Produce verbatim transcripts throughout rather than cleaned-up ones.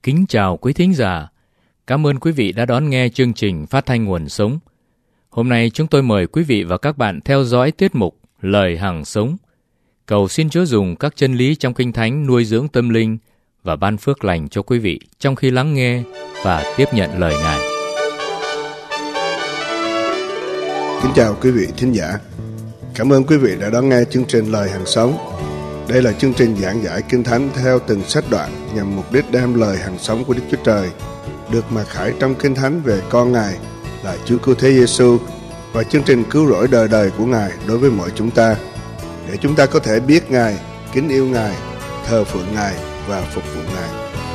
Kính chào quý thính giả. Cảm ơn quý vị đã đón nghe chương trình Phát thanh Nguồn Sống. Hôm nay chúng tôi mời quý vị và các bạn theo dõi tiết mục Lời Hằng Sống. Cầu xin Chúa dùng các chân lý trong Kinh Thánh nuôi dưỡng tâm linh và ban phước lành cho quý vị trong khi lắng nghe và tiếp nhận lời Ngài. Kính chào quý vị thính giả. Cảm ơn quý vị đã đón nghe chương trình Lời Hằng Sống. Đây là chương trình giảng giải Kinh Thánh theo từng sách đoạn nhằm mục đích đem lời hằng sống của Đức Chúa Trời được mặc khải trong Kinh Thánh về con Ngài là Chúa Cứu Thế Giêsu và chương trình cứu rỗi đời đời của Ngài đối với mọi chúng ta, để chúng ta có thể biết Ngài, kính yêu Ngài, thờ phượng Ngài và phục vụ Ngài.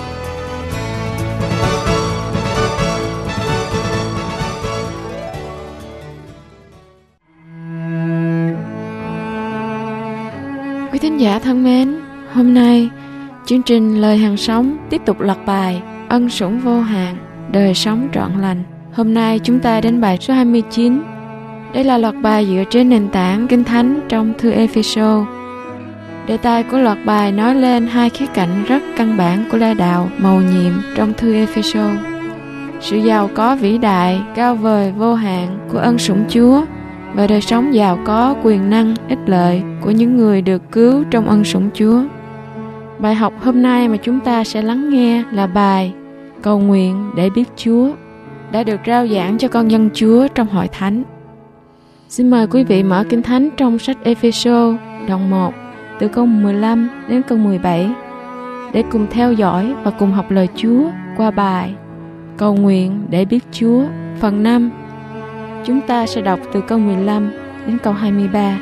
Quý thính giả thân mến, hôm nay chương trình Lời Hằng Sống tiếp tục loạt bài Ân Sủng Vô Hạn, Đời Sống Trọn Lành. Hôm nay chúng ta đến bài số hai mươi chín. Đây là loạt bài dựa trên nền tảng Kinh Thánh trong thư Ê-phê-sô. Đề tài của loạt bài nói lên hai khía cạnh rất căn bản của lẽ đạo mầu nhiệm trong thư Ê-phê-sô: sự giàu có vĩ đại, cao vời, vô hạn của ân sủng Chúa và đời sống giàu có, quyền năng, ích lợi của những người được cứu trong ân sủng Chúa. Bài học hôm nay mà chúng ta sẽ lắng nghe là bài Cầu nguyện để biết Chúa, đã được rao giảng cho con dân Chúa trong hội thánh. Xin mời quý vị mở Kinh Thánh trong sách Ê-phê-sô đoạn một từ câu mười lăm đến câu mười bảy để cùng theo dõi và cùng học lời Chúa qua bài Cầu nguyện để biết Chúa phần năm. Chúng ta sẽ đọc từ câu mười lăm đến câu hai mươi ba.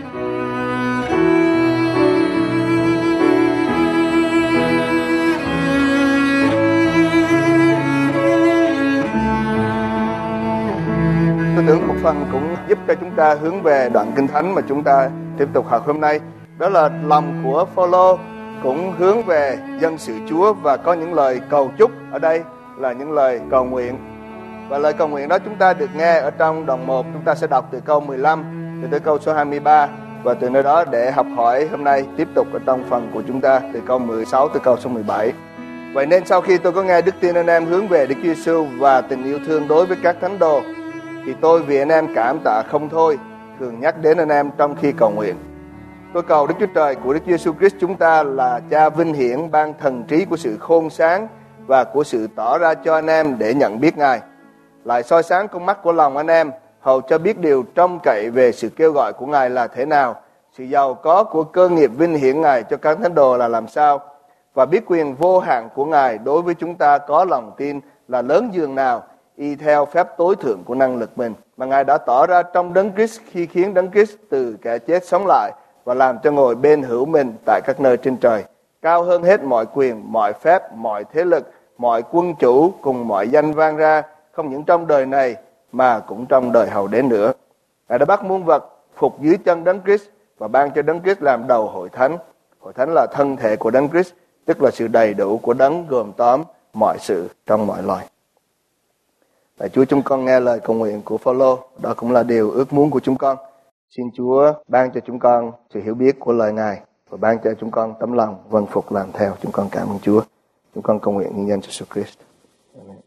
Tôi tưởng một phần cũng giúp cho chúng ta hướng về đoạn Kinh Thánh mà chúng ta tiếp tục học hôm nay. Đó là lòng của Phao-lô cũng hướng về dân sự Chúa và có những lời cầu chúc. Ở đây là những lời cầu nguyện. Và lời cầu nguyện đó chúng ta được nghe ở trong đoạn một. Chúng ta sẽ đọc từ câu mười lăm từ tới câu số hai mươi ba. Và từ nơi đó để học hỏi hôm nay tiếp tục ở trong phần của chúng ta từ câu mười sáu tới câu số mười bảy. Vậy nên sau khi tôi có nghe đức tin anh em hướng về Đức Chúa Giêsu và tình yêu thương đối với các thánh đồ, thì tôi vì anh em cảm tạ không thôi, thường nhắc đến anh em trong khi cầu nguyện. Tôi cầu Đức Chúa Trời của Đức Chúa Giêsu Christ chúng ta là Cha vinh hiển ban thần trí của sự khôn sáng và của sự tỏ ra cho anh em để nhận biết Ngài, lại soi sáng con mắt của lòng anh em, hầu cho biết điều trông cậy về sự kêu gọi của Ngài là thế nào, sự giàu có của cơ nghiệp vinh hiển Ngài cho các thánh đồ là làm sao, và biết quyền vô hạn của Ngài đối với chúng ta có lòng tin là lớn dường nào, y theo phép tối thượng của năng lực mình, mà Ngài đã tỏ ra trong Đấng Christ khi khiến Đấng Christ từ kẻ chết sống lại và làm cho ngồi bên hữu mình tại các nơi trên trời, cao hơn hết mọi quyền, mọi phép, mọi thế lực, mọi quân chủ cùng mọi danh vang ra, không những trong đời này mà cũng trong đời hầu đến nữa. Ngài đã bắt muôn vật phục dưới chân Đấng Christ và ban cho Đấng Christ làm đầu hội thánh. Hội thánh là thân thể của Đấng Christ, tức là sự đầy đủ của Đấng gồm tóm mọi sự trong mọi loài. Lạy Chúa, chúng con nghe lời cầu nguyện của Phao-lô, đó cũng là điều ước muốn của chúng con. Xin Chúa ban cho chúng con sự hiểu biết của lời Ngài và ban cho chúng con tấm lòng vâng phục làm theo. Chúng con cảm ơn Chúa. Chúng con cầu nguyện nhân danh Jesus Christ. Amen.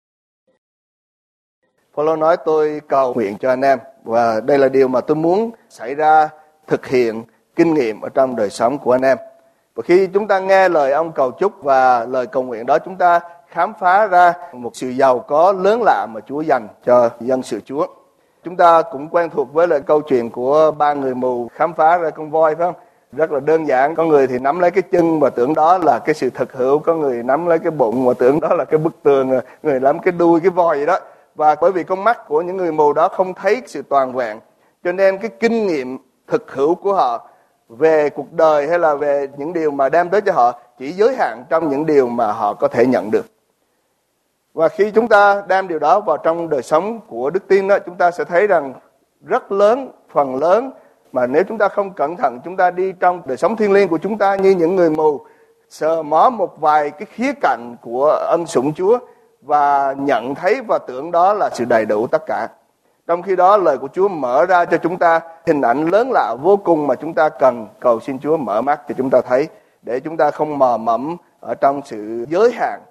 Phao-lô nói tôi cầu nguyện cho anh em, và đây là điều mà tôi muốn xảy ra, thực hiện, kinh nghiệm ở trong đời sống của anh em. Và khi chúng ta nghe lời ông cầu chúc và lời cầu nguyện đó, chúng ta khám phá ra một sự giàu có lớn lạ mà Chúa dành cho dân sự Chúa. Chúng ta cũng quen thuộc với lại câu chuyện của ba người mù khám phá ra con voi, phải không? Rất là đơn giản, có người thì nắm lấy cái chân và tưởng đó là cái sự thực hữu, có người nắm lấy cái bụng và tưởng đó là cái bức tường, người nắm cái đuôi cái voi vậy đó. Và bởi vì con mắt của những người mù đó không thấy sự toàn vẹn, cho nên cái kinh nghiệm thực hữu của họ về cuộc đời hay là về những điều mà đem tới cho họ chỉ giới hạn trong những điều mà họ có thể nhận được. Và khi chúng ta đem điều đó vào trong đời sống của đức tin đó, chúng ta sẽ thấy rằng rất lớn, phần lớn mà nếu chúng ta không cẩn thận, chúng ta đi trong đời sống thiêng liêng của chúng ta như những người mù, sờ mó một vài cái khía cạnh của ân sủng Chúa và nhận thấy và tưởng đó là sự đầy đủ tất cả. Trong khi đó lời của Chúa mở ra cho chúng ta hình ảnh lớn lạ vô cùng mà chúng ta cần cầu xin Chúa mở mắt cho chúng ta thấy, để chúng ta không mò mẫm ở trong sự giới hạn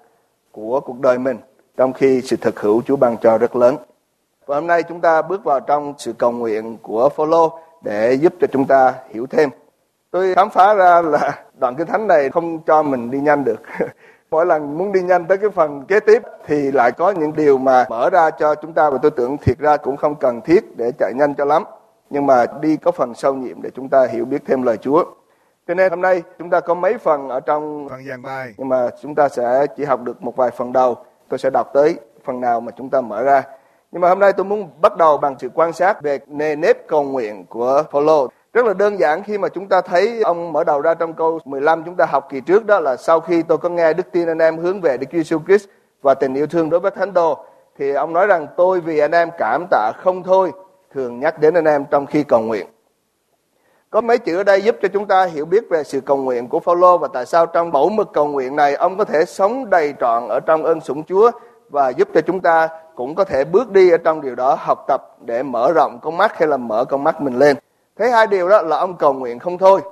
của cuộc đời mình, trong khi sự thực hữu Chúa ban cho rất lớn. Và hôm nay chúng ta bước vào trong sự cầu nguyện của Phô-lô để giúp cho chúng ta hiểu thêm. Tôi khám phá ra là đoạn Kinh Thánh này không cho mình đi nhanh được. Mỗi lần muốn đi nhanh tới cái phần kế tiếp thì lại có những điều mà mở ra cho chúng ta, và tôi tưởng thiệt ra cũng không cần thiết để chạy nhanh cho lắm. Nhưng mà đi có phần sâu nhiệm để chúng ta hiểu biết thêm lời Chúa. Cho nên hôm nay chúng ta có mấy phần ở trong phần giảng bài, nhưng mà chúng ta sẽ chỉ học được một vài phần đầu. Tôi sẽ đọc tới phần nào mà chúng ta mở ra. Nhưng mà hôm nay tôi muốn bắt đầu bằng sự quan sát về nề nếp cầu nguyện của Phô-lô. Rất là đơn giản khi mà chúng ta thấy ông mở đầu ra trong câu mười lăm chúng ta học kỳ trước, đó là sau khi tôi có nghe đức tin anh em hướng về Đức Giêsu Christ và tình yêu thương đối với thánh đồ, thì ông nói rằng tôi vì anh em cảm tạ không thôi, thường nhắc đến anh em trong khi cầu nguyện. Có mấy chữ ở đây giúp cho chúng ta hiểu biết về sự cầu nguyện của Phô-lô và tại sao trong mẫu mực cầu nguyện này ông có thể sống đầy trọn ở trong ơn sủng Chúa, và giúp cho chúng ta cũng có thể bước đi ở trong điều đó, học tập để mở rộng con mắt hay là mở con mắt mình lên. Thế hai điều đó là ông cầu nguyện không thôi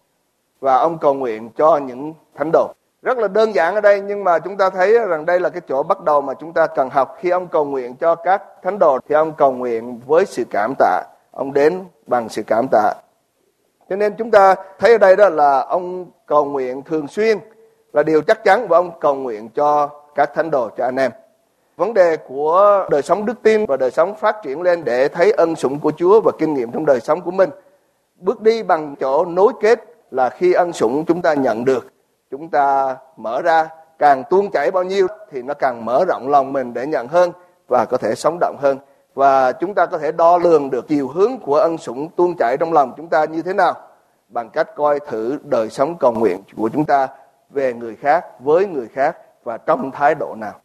và ông cầu nguyện cho những thánh đồ. Rất là đơn giản ở đây, nhưng mà chúng ta thấy rằng đây là cái chỗ bắt đầu mà chúng ta cần học. Khi ông cầu nguyện cho các thánh đồ thì ông cầu nguyện với sự cảm tạ, ông đến bằng sự cảm tạ. Cho nên chúng ta thấy ở đây đó là ông cầu nguyện thường xuyên là điều chắc chắn, và ông cầu nguyện cho các thánh đồ, cho anh em. Vấn đề của đời sống đức tin và đời sống phát triển lên để thấy ân sủng của Chúa và kinh nghiệm trong đời sống của mình. Bước đi bằng chỗ nối kết là khi ân sủng chúng ta nhận được, chúng ta mở ra, càng tuôn chảy bao nhiêu thì nó càng mở rộng lòng mình để nhận hơn và có thể sống động hơn. Và chúng ta có thể đo lường được chiều hướng của ân sủng tuôn chảy trong lòng chúng ta như thế nào bằng cách coi thử đời sống cầu nguyện của chúng ta về người khác, với người khác và trong thái độ nào.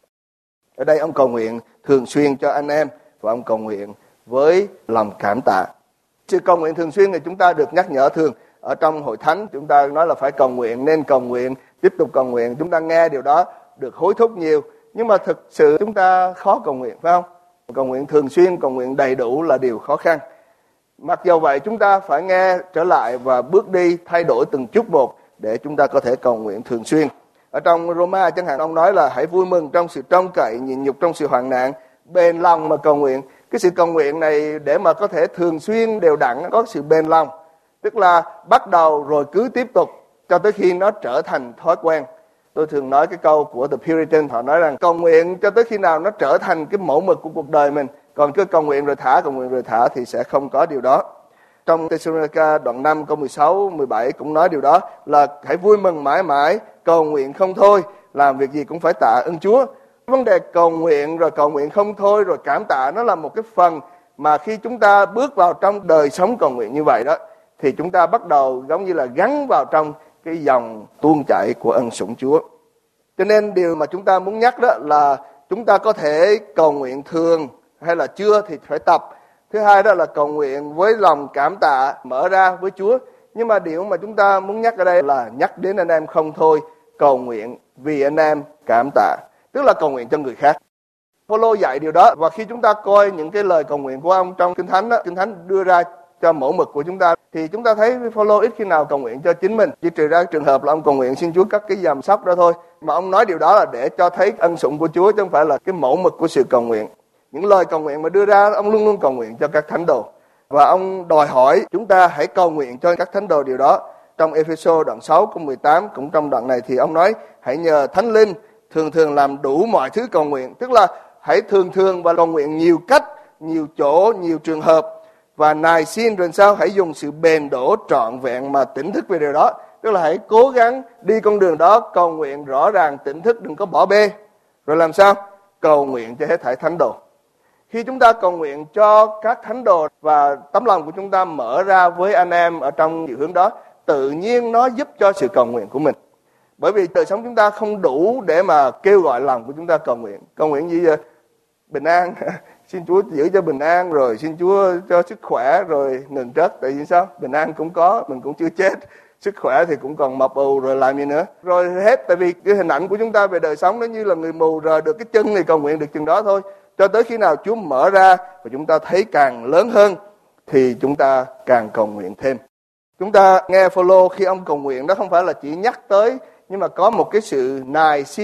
Ở đây ông cầu nguyện thường xuyên cho anh em và ông cầu nguyện với lòng cảm tạ. Sự cầu nguyện thường xuyên thì chúng ta được nhắc nhở thường. Ở trong hội thánh chúng ta nói là phải cầu nguyện, nên cầu nguyện, tiếp tục cầu nguyện. Chúng ta nghe điều đó được hối thúc nhiều. Nhưng mà thực sự chúng ta khó cầu nguyện, phải không? Cầu nguyện thường xuyên, cầu nguyện đầy đủ là điều khó khăn. Mặc dù vậy chúng ta phải nghe trở lại và bước đi thay đổi từng chút một để chúng ta có thể cầu nguyện thường xuyên. Ở trong Roma chẳng hạn, ông nói là hãy vui mừng trong sự trông cậy, nhịn nhục trong sự hoạn nạn, bền lòng mà cầu nguyện. Cái sự cầu nguyện này để mà có thể thường xuyên đều đặn có sự bền lòng, tức là bắt đầu rồi cứ tiếp tục cho tới khi nó trở thành thói quen. Tôi thường nói cái câu của The Puritan, họ nói rằng cầu nguyện cho tới khi nào nó trở thành cái mẫu mực của cuộc đời mình, còn cứ cầu nguyện rồi thả, cầu nguyện rồi thả thì sẽ không có điều đó. Trong Thessalonica đoạn năm câu mười sáu, mười bảy cũng nói điều đó, là hãy vui mừng mãi mãi, cầu nguyện không thôi, làm việc gì cũng phải tạ ơn Chúa. Vấn đề cầu nguyện rồi cầu nguyện không thôi rồi cảm tạ, nó là một cái phần mà khi chúng ta bước vào trong đời sống cầu nguyện như vậy đó, thì chúng ta bắt đầu giống như là gắn vào trong cái dòng tuôn chảy của ân sủng Chúa. Cho nên điều mà chúng ta muốn nhắc đó là chúng ta có thể cầu nguyện thường hay là chưa thì phải tập. Thứ hai đó là cầu nguyện với lòng cảm tạ, mở ra với Chúa. Nhưng mà điều mà chúng ta muốn nhắc ở đây là nhắc đến anh em không thôi, cầu nguyện vì anh em cảm tạ, tức là cầu nguyện cho người khác. Phô-lô dạy điều đó, và khi chúng ta coi những cái lời cầu nguyện của ông trong Kinh Thánh đó, Kinh Thánh đưa ra cho mẫu mực của chúng ta, thì chúng ta thấy Phô-lô ít khi nào cầu nguyện cho chính mình, chỉ trừ ra trường hợp là ông cầu nguyện xin Chúa cắt cái giàm sóc đó thôi. Mà ông nói điều đó là để cho thấy ân sủng của Chúa, chứ không phải là cái mẫu mực của sự cầu nguyện. Những lời cầu nguyện mà đưa ra, ông luôn luôn cầu nguyện cho các thánh đồ. Và ông đòi hỏi chúng ta hãy cầu nguyện cho các thánh đồ điều đó. Trong Ê-phê-sô đoạn sáu câu mười tám, cũng trong đoạn này thì ông nói hãy nhờ Thánh Linh thường thường làm đủ mọi thứ cầu nguyện. Tức là hãy thường thường và cầu nguyện nhiều cách, nhiều chỗ, nhiều trường hợp. Và nài xin rồi sao? Hãy dùng sự bền đổ trọn vẹn mà tỉnh thức về điều đó. Tức là hãy cố gắng đi con đường đó, cầu nguyện rõ ràng, tỉnh thức, đừng có bỏ bê. Rồi làm sao? Cầu nguyện cho hết thảy thánh đồ. Khi chúng ta cầu nguyện cho các thánh đồ và tấm lòng của chúng ta mở ra với anh em ở trong chiều hướng đó, tự nhiên nó giúp cho sự cầu nguyện của mình. Bởi vì đời sống chúng ta không đủ để mà kêu gọi lòng của chúng ta cầu nguyện. Cầu nguyện gì vậy? Bình an, xin Chúa giữ cho bình an, rồi xin Chúa cho sức khỏe, rồi ngừng trất. Tại vì sao? Bình an cũng có, mình cũng chưa chết. Sức khỏe thì cũng còn mập ù, rồi làm gì nữa. Rồi hết, tại vì cái hình ảnh của chúng ta về đời sống nó như là người mù rờ được cái chân thì cầu nguyện được chừng đó thôi. Cho tới khi nào Chúa mở ra và chúng ta thấy càng lớn hơn thì chúng ta càng cầu nguyện thêm. Chúng ta nghe Phô-lô khi ông cầu nguyện đó không phải là chỉ nhắc tới, nhưng mà có một cái sự nài xin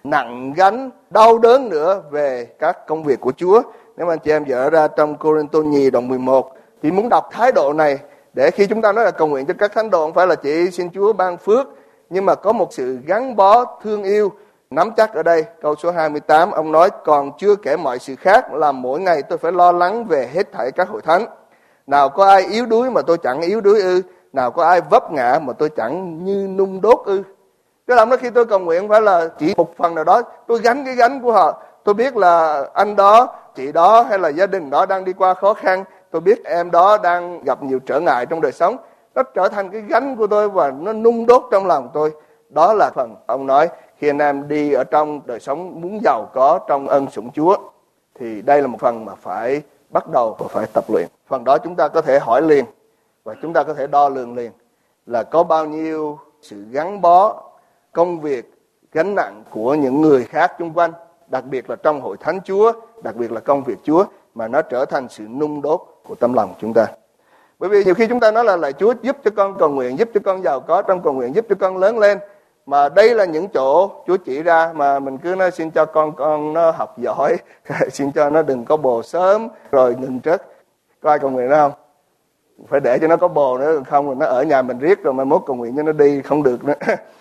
nặng gánh, đau đớn nữa về các công việc của Chúa. Nếu mà anh chị em dở ra trong Cô-rinh-tô nhì đoạn mười một, thì muốn đọc thái độ này để khi chúng ta nói là cầu nguyện cho các thánh đồ, không phải là chỉ xin Chúa ban phước, nhưng mà có một sự gắn bó thương yêu, nắm chắc. Ở đây câu số hai mươi tám, ông nói: còn chưa kể mọi sự khác, là mỗi ngày tôi phải lo lắng về hết thảy các hội thánh. Nào có ai yếu đuối mà tôi chẳng yếu đuối ư? Nào có ai vấp ngã mà tôi chẳng như nung đốt ư? Cái làm đó, khi tôi cầu nguyện không phải là chỉ một phần nào đó, tôi gánh cái gánh của họ. Tôi biết là anh đó, chị đó hay là gia đình đó đang đi qua khó khăn. Tôi biết em đó đang gặp nhiều trở ngại trong đời sống. Nó trở thành cái gánh của tôi và nó nung đốt trong lòng tôi. Đó là phần ông nói khi anh em đi ở trong đời sống muốn giàu có trong ân sủng Chúa, thì đây là một phần mà phải bắt đầu và phải tập luyện. Phần đó chúng ta có thể hỏi liền và chúng ta có thể đo lường liền là có bao nhiêu sự gắn bó, công việc, gánh nặng của những người khác xung quanh, đặc biệt là trong hội thánh Chúa, đặc biệt là công việc Chúa, mà nó trở thành sự nung đốt của tâm lòng chúng ta. Bởi vì nhiều khi chúng ta nói là lạy Chúa giúp cho con cầu nguyện, giúp cho con giàu có trong cầu nguyện, giúp cho con lớn lên. Mà đây là những chỗ Chúa chỉ ra mà mình cứ nói xin cho con con nó học giỏi, xin cho nó đừng có bồ sớm rồi ngừng trước. Có ai cầu nguyện đó không? Phải để cho nó có bồ nữa, không rồi nó ở nhà mình riết rồi mai mốt cầu nguyện cho nó đi không được nữa.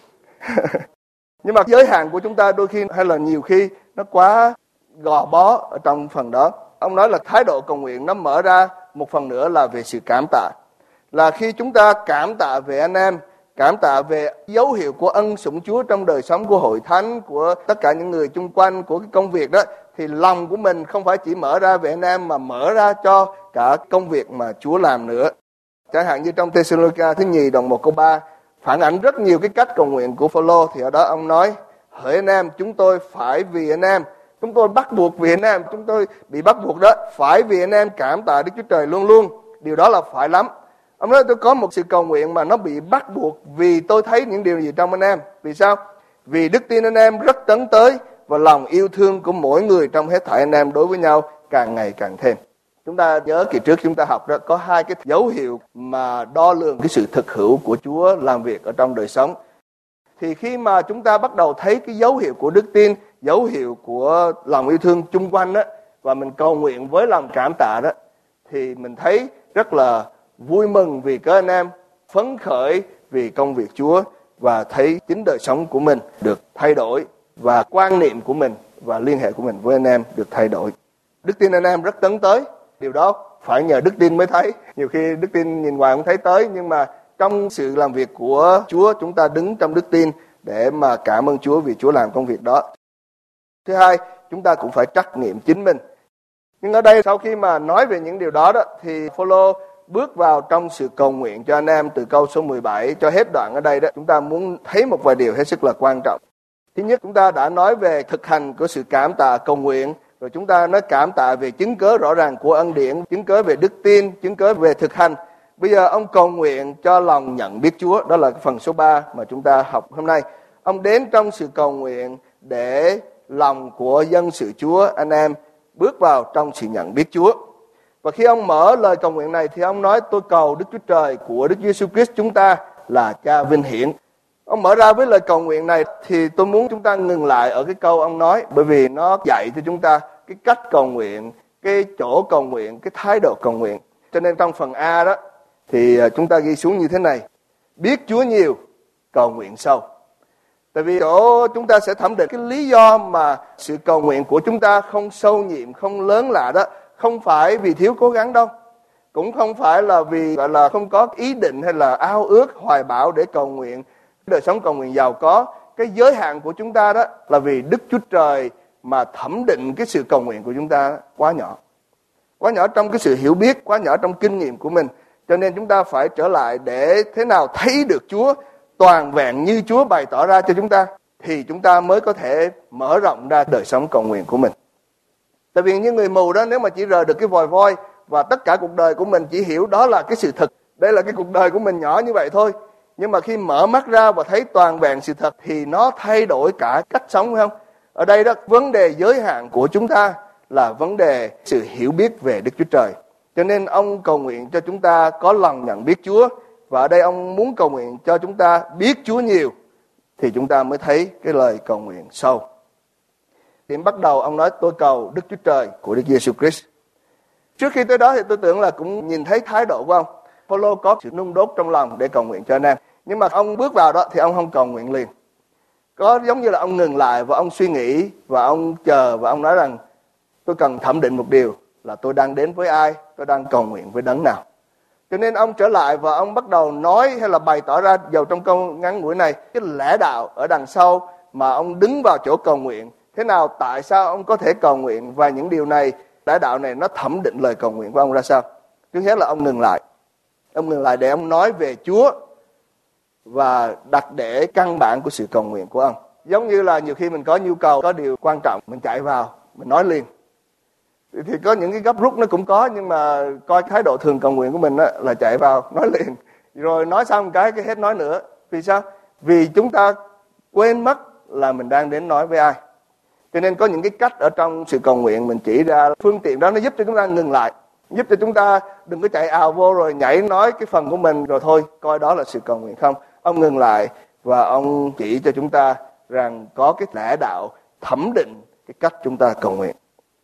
Nhưng mà giới hạn của chúng ta đôi khi hay là nhiều khi nó quá gò bó ở trong phần đó. Ông nói là thái độ cầu nguyện nó mở ra một phần nữa là về sự cảm tạ. Là khi chúng ta cảm tạ về anh em, cảm tạ về dấu hiệu của ân sủng Chúa trong đời sống của hội thánh, của tất cả những người chung quanh, của cái công việc đó, thì lòng của mình không phải chỉ mở ra về anh em mà mở ra cho cả công việc mà Chúa làm nữa. Chẳng hạn như trong Thê-sa-lô-ni-ca thứ nhì đoạn một câu ba phản ảnh rất nhiều cái cách cầu nguyện của Phao-lô, thì ở đó ông nói: hỡi anh em, chúng tôi phải vì anh em, chúng tôi bắt buộc vì anh em, chúng tôi bị bắt buộc đó, phải vì anh em cảm tạ Đức Chúa Trời luôn luôn. Điều đó là phải lắm. Ông nói tôi có một sự cầu nguyện mà nó bị bắt buộc vì tôi thấy những điều gì trong anh em. Vì sao? Vì đức tin anh em rất tấn tới và lòng yêu thương của mỗi người trong hết thảy anh em đối với nhau càng ngày càng thêm. Chúng ta nhớ kỳ trước chúng ta học đó, có hai cái dấu hiệu mà đo lường cái sự thực hữu của Chúa làm việc ở trong đời sống. Thì khi mà chúng ta bắt đầu thấy cái dấu hiệu của đức tin, dấu hiệu của lòng yêu thương chung quanh đó, và mình cầu nguyện với lòng cảm tạ đó, thì mình thấy rất là vui mừng vì các anh em, phấn khởi vì công việc Chúa, và thấy chính đời sống của mình được thay đổi và quan niệm của mình và liên hệ của mình với anh em được thay đổi. Đức tin anh em rất tấn tới. Điều đó phải nhờ đức tin mới thấy. Nhiều khi đức tin nhìn ngoài không thấy tới, nhưng mà trong sự làm việc của Chúa, chúng ta đứng trong đức tin để mà cảm ơn Chúa vì Chúa làm công việc đó. Thứ hai, chúng ta cũng phải trắc nghiệm chính mình. Nhưng ở đây sau khi mà nói về những điều đó, đó thì Phao-lô bước vào trong sự cầu nguyện cho anh em từ câu số mười bảy cho hết đoạn ở đây đó. Chúng ta muốn thấy một vài điều hết sức là quan trọng. Thứ nhất, chúng ta đã nói về thực hành của sự cảm tạ cầu nguyện. Rồi chúng ta nói cảm tạ về chứng cớ rõ ràng của ân điển, chứng cớ về đức tin, chứng cớ về thực hành. Bây giờ ông cầu nguyện cho lòng nhận biết Chúa. Đó là phần số ba mà chúng ta học hôm nay. Ông đến trong sự cầu nguyện để lòng của dân sự Chúa, anh em, bước vào trong sự nhận biết Chúa. Và khi ông mở lời cầu nguyện này thì ông nói: tôi cầu Đức Chúa Trời của Đức Giêsu Christ chúng ta là Cha vinh hiển. Ông mở ra với lời cầu nguyện này thì tôi muốn chúng ta ngừng lại ở cái câu ông nói, bởi vì nó dạy cho chúng ta cái cách cầu nguyện, cái chỗ cầu nguyện, cái thái độ cầu nguyện. Cho nên trong phần A đó thì chúng ta ghi xuống như thế này: biết Chúa nhiều, cầu nguyện sâu. Tại vì chỗ chúng ta sẽ thẩm định cái lý do mà sự cầu nguyện của chúng ta không sâu nhiệm, không lớn lạ đó, không phải vì thiếu cố gắng đâu. Cũng không phải là vì gọi là không có ý định hay là ao ước, hoài bão để cầu nguyện, đời sống cầu nguyện giàu có. Cái giới hạn của chúng ta đó là vì Đức Chúa Trời mà thẩm định cái sự cầu nguyện của chúng ta quá nhỏ. Quá nhỏ trong cái sự hiểu biết, quá nhỏ trong kinh nghiệm của mình. Cho nên chúng ta phải trở lại để thế nào thấy được Chúa toàn vẹn như Chúa bày tỏ ra cho chúng ta, thì chúng ta mới có thể mở rộng ra đời sống cầu nguyện của mình. Tại vì như người mù đó, nếu mà chỉ rời được cái vòi voi và tất cả cuộc đời của mình chỉ hiểu đó là cái sự thật, đây là cái cuộc đời của mình nhỏ như vậy thôi. Nhưng mà khi mở mắt ra và thấy toàn vẹn sự thật thì nó thay đổi cả cách sống, phải không? Ở đây đó, vấn đề giới hạn của chúng ta là vấn đề sự hiểu biết về Đức Chúa Trời. Cho nên ông cầu nguyện cho chúng ta có lòng nhận biết Chúa. Và ở đây ông muốn cầu nguyện cho chúng ta biết Chúa nhiều, thì chúng ta mới thấy cái lời cầu nguyện sâu. Điểm bắt đầu ông nói tôi cầu Đức Chúa Trời của Đức Giêsu Christ. Trước khi tới đó thì tôi tưởng là cũng nhìn thấy thái độ của ông. Phaolô có sự nung đốt trong lòng để cầu nguyện cho anh em. Nhưng mà ông bước vào đó thì ông không cầu nguyện liền. Có giống như là ông ngừng lại và ông suy nghĩ và ông chờ và ông nói rằng tôi cần thẩm định một điều là tôi đang đến với ai, tôi đang cầu nguyện với đấng nào. Cho nên ông trở lại và ông bắt đầu nói hay là bày tỏ ra dầu trong câu ngắn ngủi này cái lẽ đạo ở đằng sau mà ông đứng vào chỗ cầu nguyện. Thế nào, tại sao ông có thể cầu nguyện và những điều này, lẽ đạo này nó thẩm định lời cầu nguyện của ông ra sao. Trước hết là ông ngừng lại. Ông ngừng lại để ông nói về Chúa và đặt để căn bản của sự cầu nguyện của ông. Giống như là nhiều khi mình có nhu cầu, có điều quan trọng, mình chạy vào, mình nói liền. Thì có những cái gấp rút nó cũng có, nhưng mà coi thái độ thường cầu nguyện của mình á, là chạy vào, nói liền. Rồi nói xong cái, cái hết nói nữa. Vì sao? Vì chúng ta quên mất là mình đang đến nói với ai. Cho nên có những cái cách ở trong sự cầu nguyện mình chỉ ra, phương tiện đó nó giúp cho chúng ta ngừng lại. Giúp cho chúng ta đừng có chạy ào vô rồi nhảy nói cái phần của mình rồi thôi, coi đó là sự cầu nguyện không. Ông ngừng lại và ông chỉ cho chúng ta rằng có cái lẽ đạo thẩm định cái cách chúng ta cầu nguyện.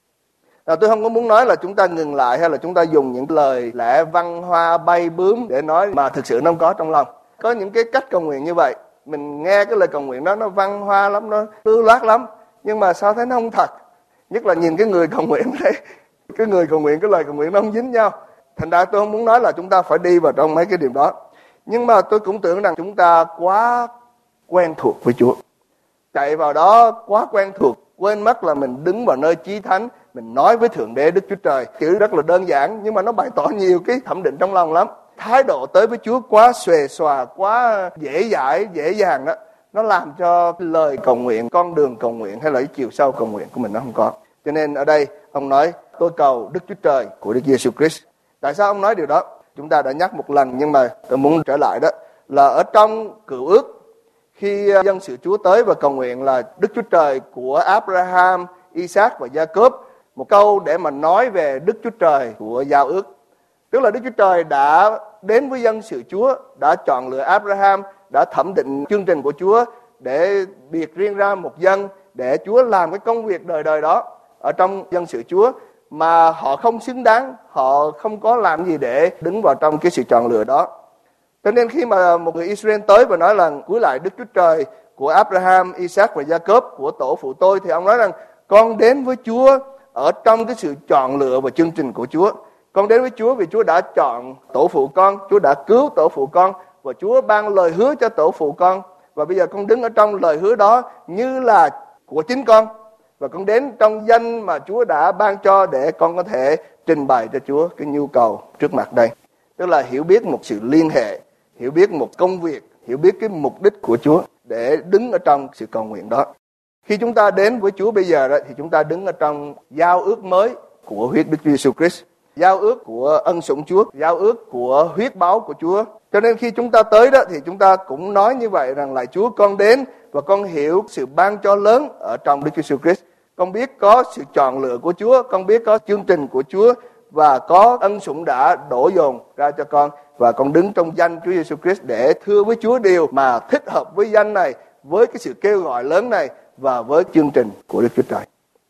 Nào, tôi không có muốn nói là chúng ta ngừng lại hay là chúng ta dùng những lời lẽ văn hoa bay bướm để nói mà thực sự nó không có trong lòng. Có những cái cách cầu nguyện như vậy, mình nghe cái lời cầu nguyện đó nó văn hoa lắm, nó lưu loát lắm, nhưng mà sao thấy nó không thật. Nhất là nhìn cái người cầu nguyện đấy, cái người cầu nguyện, cái lời cầu nguyện nó không dính nhau. Thành ra tôi không muốn nói là chúng ta phải đi vào trong mấy cái điều đó. Nhưng mà tôi cũng tưởng rằng chúng ta quá quen thuộc với Chúa, chạy vào đó quá quen thuộc, quên mất là mình đứng vào nơi chí thánh, mình nói với Thượng Đế Đức Chúa Trời. Chữ rất là đơn giản nhưng mà nó bày tỏ nhiều cái thẩm định trong lòng lắm. Thái độ tới với Chúa quá xuề xòa, quá dễ dãi, dễ dàng đó, nó làm cho lời cầu nguyện, con đường cầu nguyện hay là cái chiều sâu cầu nguyện của mình nó không có. Cho nên ở đây ông nói tôi cầu Đức Chúa Trời của Đức Giêsu Christ. Tại sao ông nói điều đó? Chúng ta đã nhắc một lần nhưng mà tôi muốn trở lại đó là ở trong Cựu Ước, khi dân sự Chúa tới và cầu nguyện là Đức Chúa Trời của Abraham, Isaac và Jacob, một câu để mà nói về Đức Chúa Trời của Giao Ước. Tức là Đức Chúa Trời đã đến với dân sự Chúa, đã chọn lựa Abraham, đã thẩm định chương trình của Chúa để biệt riêng ra một dân để Chúa làm cái công việc đời đời đó ở trong dân sự Chúa mà họ không xứng đáng, họ không có làm gì để đứng vào trong cái sự chọn lựa đó. Cho nên khi mà một người Israel tới và nói là cúi lại Đức Chúa Trời của Abraham, Isaac và Jacob, của tổ phụ tôi, thì ông nói rằng con đến với Chúa ở trong cái sự chọn lựa và chương trình của Chúa. Con đến với Chúa vì Chúa đã chọn tổ phụ con, Chúa đã cứu tổ phụ con và Chúa ban lời hứa cho tổ phụ con. Và bây giờ con đứng ở trong lời hứa đó như là của chính con. Và con đến trong danh mà Chúa đã ban cho để con có thể trình bày cho Chúa cái nhu cầu trước mặt đây. Tức là hiểu biết một sự liên hệ, hiểu biết một công việc, hiểu biết cái mục đích của Chúa để đứng ở trong sự cầu nguyện đó. Khi chúng ta đến với Chúa bây giờ đó, thì chúng ta đứng ở trong giao ước mới của huyết Đức Chúa Giêsu Christ, giao ước của ân sủng Chúa, giao ước của huyết báu của Chúa. Cho nên khi chúng ta tới đó thì chúng ta cũng nói như vậy rằng là Chúa, con đến và con hiểu sự ban cho lớn ở trong Đức Chúa Giêsu Christ. Con biết có sự chọn lựa của Chúa, con biết có chương trình của Chúa và có ân sủng đã đổ dồn ra cho con. Và con đứng trong danh Chúa Giêsu Christ để thưa với Chúa điều mà thích hợp với danh này, với cái sự kêu gọi lớn này và với chương trình của Đức Chúa Trời.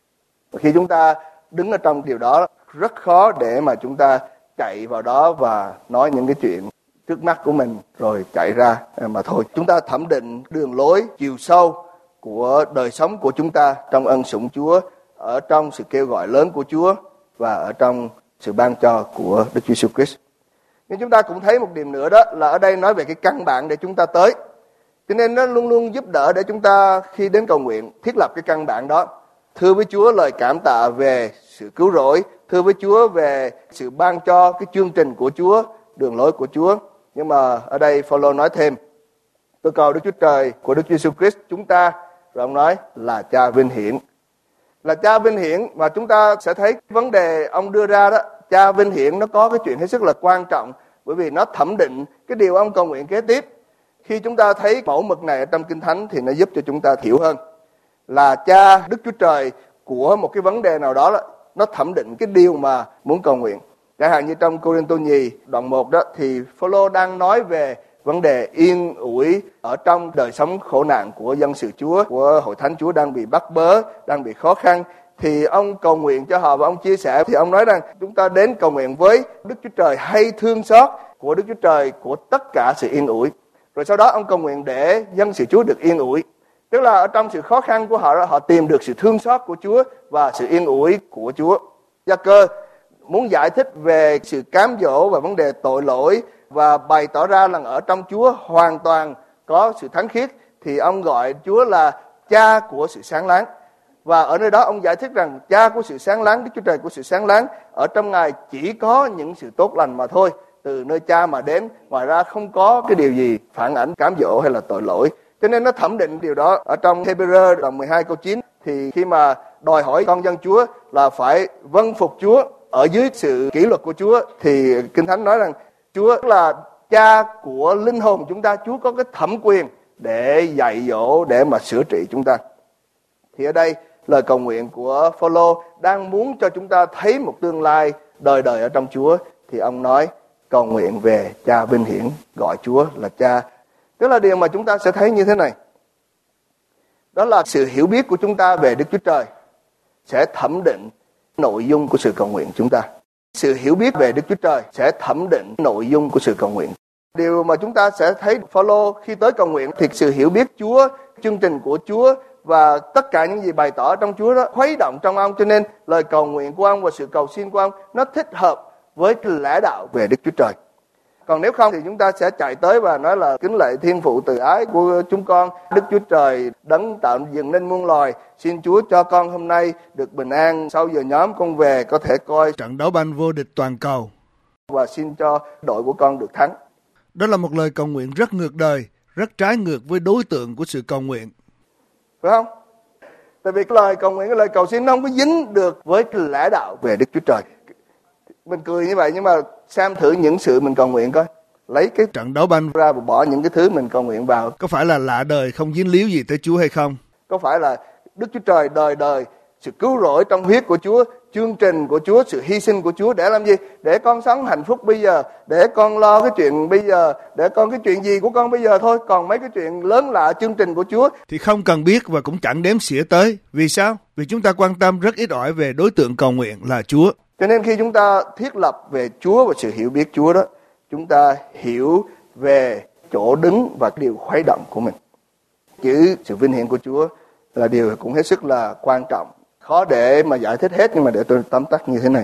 Và khi chúng ta đứng ở trong điều đó, rất khó để mà chúng ta chạy vào đó và nói những cái chuyện trước mắt của mình rồi chạy ra mà thôi. Chúng ta thẩm định đường lối, chiều sâu của đời sống của chúng ta trong ân sủng Chúa, ở trong sự kêu gọi lớn của Chúa và ở trong sự ban cho của Đức Chúa Giêsu Christ. Nhưng chúng ta cũng thấy một điểm nữa đó là ở đây nói về cái căn bản để chúng ta tới. Cho nên nó luôn luôn giúp đỡ để chúng ta khi đến cầu nguyện thiết lập cái căn bản đó. Thưa với Chúa lời cảm tạ về sự cứu rỗi, thưa với Chúa về sự ban cho cái chương trình của Chúa, đường lối của Chúa. Nhưng mà ở đây Phaolô nói thêm, tôi cầu Đức Chúa Trời của Đức Chúa Giêsu Christ chúng ta, rồi ông nói là Cha vinh hiển. Là Cha vinh hiển, mà chúng ta sẽ thấy vấn đề ông đưa ra đó, Cha vinh hiển nó có cái chuyện hết sức là quan trọng, bởi vì nó thẩm định cái điều ông cầu nguyện kế tiếp. Khi chúng ta thấy mẫu mực này ở trong Kinh Thánh thì nó giúp cho chúng ta hiểu hơn. Là Cha Đức Chúa Trời của một cái vấn đề nào đó, đó nó thẩm định cái điều mà muốn cầu nguyện. Chẳng hạn như trong Cô-rinh-tô nhì đoạn một đó thì Phaolô đang nói về vấn đề yên ủi ở trong đời sống khổ nạn của dân sự Chúa, của hội thánh Chúa đang bị bắt bớ, đang bị khó khăn. Thì ông cầu nguyện cho họ và ông chia sẻ, thì ông nói rằng chúng ta đến cầu nguyện với Đức Chúa Trời hay thương xót của Đức Chúa Trời của tất cả sự yên ủi. Rồi sau đó ông cầu nguyện để dân sự Chúa được yên ủi. Tức là ở trong sự khó khăn của họ, họ tìm được sự thương xót của Chúa và sự yên ủi của Chúa. Gia-cơ muốn giải thích về sự cám dỗ và vấn đề tội lỗi và bày tỏ ra là ở trong Chúa hoàn toàn có sự thánh khiết, thì ông gọi Chúa là cha của sự sáng láng. Và ở nơi đó ông giải thích rằng cha của sự sáng láng, Đức Chúa Trời của sự sáng láng, ở trong Ngài chỉ có những sự tốt lành mà thôi. Từ nơi cha mà đến, ngoài ra không có cái điều gì phản ảnh cám dỗ hay là tội lỗi. Cho nên nó thẩm định điều đó ở trong Hê-bê-rơ đoạn mười hai câu chín. Thì khi mà đòi hỏi con dân Chúa là phải vâng phục Chúa ở dưới sự kỷ luật của Chúa, thì Kinh Thánh nói rằng Chúa là cha của linh hồn chúng ta. Chúa có cái thẩm quyền để dạy dỗ, để mà sửa trị chúng ta. Thì ở đây lời cầu nguyện của Phao-lô đang muốn cho chúng ta thấy một tương lai đời đời ở trong Chúa. Thì ông nói cầu nguyện về cha vinh hiển, gọi Chúa là cha. Tức là điều mà chúng ta sẽ thấy như thế này. Đó là sự hiểu biết của chúng ta về Đức Chúa Trời sẽ thẩm định nội dung của sự cầu nguyện chúng ta. Sự hiểu biết về Đức Chúa Trời sẽ thẩm định nội dung của sự cầu nguyện. Điều mà chúng ta sẽ thấy Phao-lô khi tới cầu nguyện thì sự hiểu biết Chúa, chương trình của Chúa và tất cả những gì bày tỏ trong Chúa đó khuấy động trong ông. Cho nên lời cầu nguyện của ông và sự cầu xin của ông nó thích hợp với cái lẽ đạo về Đức Chúa Trời. Còn nếu không thì chúng ta sẽ chạy tới và nói là kính lạy Thiên Phụ từ ái của chúng con, Đức Chúa Trời đấng tạo dựng nên muôn loài, xin Chúa cho con hôm nay được bình an, sau giờ nhóm con về có thể coi trận đấu banh vô địch toàn cầu, và xin cho đội của con được thắng. Đó là một lời cầu nguyện rất ngược đời, rất trái ngược với đối tượng của sự cầu nguyện, phải không? Tại vì cái lời cầu nguyện, cái lời cầu xin nó không có dính được với cái lẽ đạo về Đức Chúa Trời. Mình cười như vậy nhưng mà xem thử những sự mình cầu nguyện coi, lấy cái trận đấu banh ra và bỏ những cái thứ mình cầu nguyện vào, có phải là lạ đời không dính líu gì tới Chúa hay không? Có phải là Đức Chúa Trời đời đời, sự cứu rỗi trong huyết của Chúa, chương trình của Chúa, sự hy sinh của Chúa để làm gì? Để con sống hạnh phúc bây giờ, để con lo cái chuyện bây giờ, để con cái chuyện gì của con bây giờ thôi, còn mấy cái chuyện lớn lạ chương trình của Chúa thì không cần biết và cũng chẳng đếm xỉa tới. Vì sao? Vì chúng ta quan tâm rất ít ỏi về đối tượng cầu nguyện là Chúa. Cho nên khi chúng ta thiết lập về Chúa và sự hiểu biết Chúa đó, chúng ta hiểu về chỗ đứng và điều khuấy động của mình. Chữ sự vinh hiển của Chúa là điều cũng hết sức là quan trọng. Khó để mà giải thích hết, nhưng mà để tôi tóm tắt như thế này.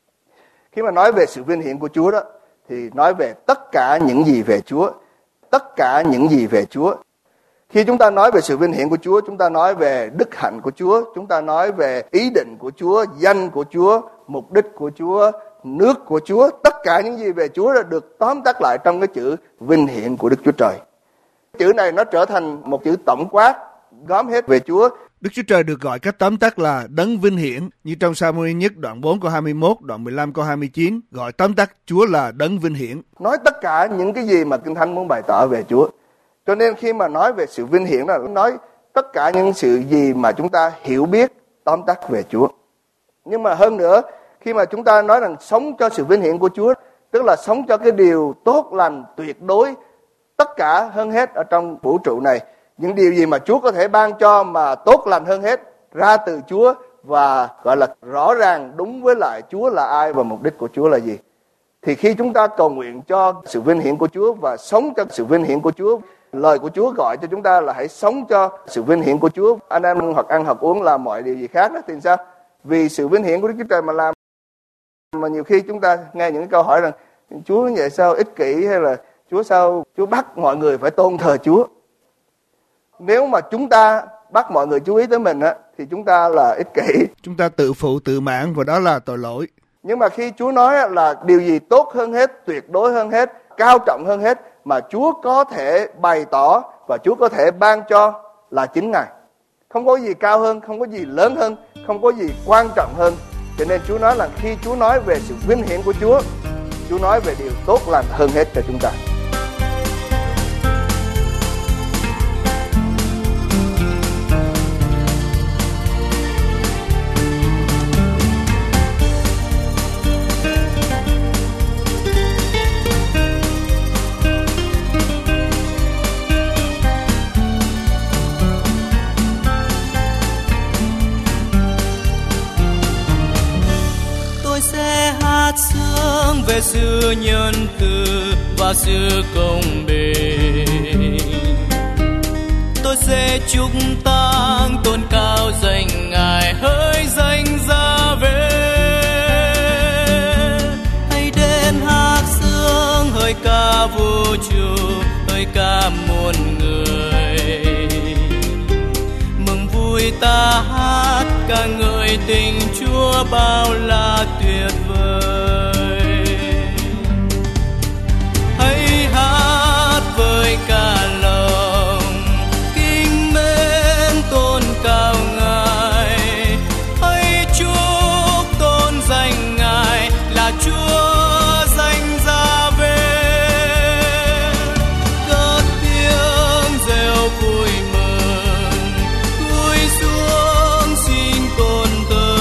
Khi mà nói về sự vinh hiển của Chúa đó, thì nói về tất cả những gì về Chúa. Tất cả những gì về Chúa. Khi chúng ta nói về sự vinh hiển của Chúa, chúng ta nói về đức hạnh của Chúa, chúng ta nói về ý định của Chúa, danh của Chúa, mục đích của Chúa, nước của Chúa. Tất cả những gì về Chúa đã được tóm tắt lại trong cái chữ vinh hiển của Đức Chúa Trời. Chữ này nó trở thành một chữ tổng quát, gom hết về Chúa. Đức Chúa Trời được gọi cách tóm tắt là đấng vinh hiển, như trong Sa-mu-ê nhất đoạn bốn câu hai mươi mốt, đoạn mười lăm câu hai mươi chín, gọi tóm tắt Chúa là đấng vinh hiển. Nói tất cả những cái gì mà Kinh Thánh muốn bày tỏ về Chúa. Cho nên khi mà nói về sự vinh hiển là nói tất cả những sự gì mà chúng ta hiểu biết tóm tắt về Chúa. Nhưng mà hơn nữa, khi mà chúng ta nói rằng sống cho sự vinh hiển của Chúa, tức là sống cho cái điều tốt lành tuyệt đối, tất cả hơn hết ở trong vũ trụ này, những điều gì mà Chúa có thể ban cho mà tốt lành hơn hết ra từ Chúa và gọi là rõ ràng đúng với lại Chúa là ai và mục đích của Chúa là gì. Thì khi chúng ta cầu nguyện cho sự vinh hiển của Chúa và sống cho sự vinh hiển của Chúa, lời của Chúa gọi cho chúng ta là hãy sống cho sự vinh hiển của Chúa. Anh em hoặc ăn hoặc uống làm mọi điều gì khác đó thì sao? Vì sự vinh hiển của Đức Chúa Trời mà làm. Mà nhiều khi chúng ta nghe những câu hỏi rằng Chúa vậy sao ích kỷ, hay là Chúa sao Chúa bắt mọi người phải tôn thờ Chúa. Nếu mà chúng ta bắt mọi người chú ý tới mình á, thì chúng ta là ích kỷ. Chúng ta tự phụ tự mãn và đó là tội lỗi. Nhưng mà khi Chúa nói là điều gì tốt hơn hết, tuyệt đối hơn hết, cao trọng hơn hết mà Chúa có thể bày tỏ và Chúa có thể ban cho là chính Ngài. Không có gì cao hơn, không có gì lớn hơn, không có gì quan trọng hơn. Cho nên Chúa nói là khi Chúa nói về sự vinh hiển của Chúa, Chúa nói về điều tốt lành hơn hết cho chúng ta. sướng về sự nhân từ và sự công bình. Tôi sẽ chúc tang tôn cao danh Ngài, hỡi danh Gia-vê. Hãy đến hát sướng hỡi ca vũ trụ, hỡi ca muôn người. Mừng vui ta hát ca ngợi tình Chúa bao la tuyệt vời. Hãy hát với cả lòng kính mến tôn cao Ngài. Hãy chúc tôn danh Ngài là Chúa danh Gia-vê. Cất tiếng reo vui mừng, cúi xuống xin tôn thờ,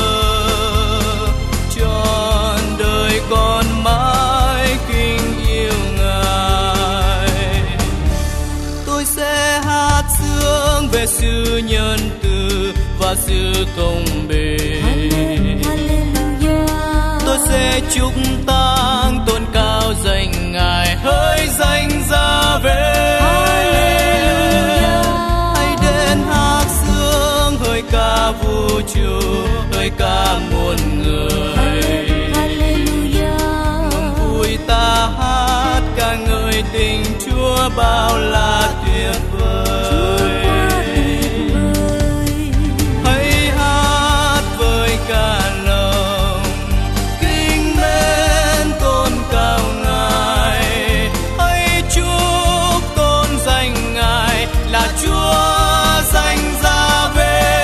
trọn đời con mãi kính yêu Ngài. Tôi sẽ hát sướng về sự nhân từ và sự công bình. Tôi sẽ chúc tang tôn cao danh Ngài, hỡi danh Gia-vê. Hãy đến hát sướng hỡi ca vũ trụ, hỡi ca muôn người. Mừng vui ta hát ca ngợi tình Chúa bao la tuyệt vời. Hãy hát với cả lòng kính mến tôn cao Ngài. Hãy chúc tôn danh Ngài là Chúa danh Gia-vê.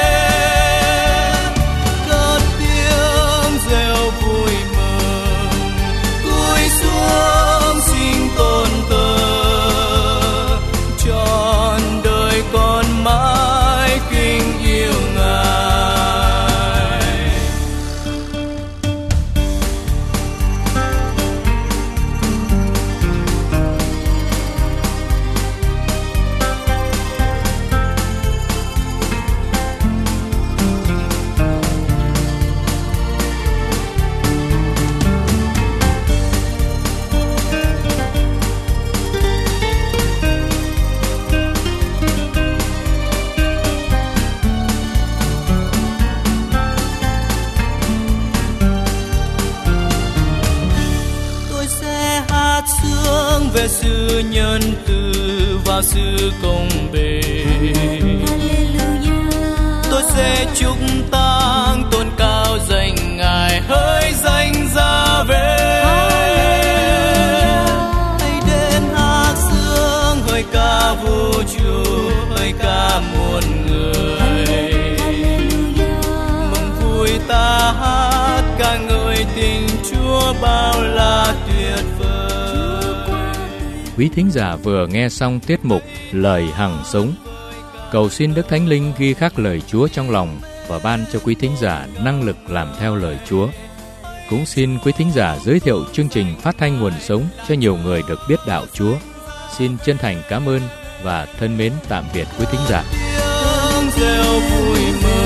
Cất tiếng reo vui mừng, cúi xuống xin tôn thờ, trọn đời con mãi kính yêu Ngài. Tôi sẽ hát sướng về sự nhân từ và sự công bình. Tôi sẽ chúc tang tôn cao danh Ngài, hỡi danh Gia-vê. Hãy đến hát sướng hỡi ca vũ trụ, hỡi ca muôn người. Mừng vui ta hát ca ngợi tình Chúa bao la tuyệt vời. Quý thính giả vừa nghe xong tiết mục Lời Hằng Sống. Cầu xin Đức Thánh Linh ghi khắc lời Chúa trong lòng và ban cho quý thính giả năng lực làm theo lời Chúa. Cũng xin quý thính giả giới thiệu chương trình phát thanh nguồn sống cho nhiều người được biết đạo Chúa. Xin chân thành cảm ơn và thân mến tạm biệt quý thính giả. Tiếng reo vui mừng,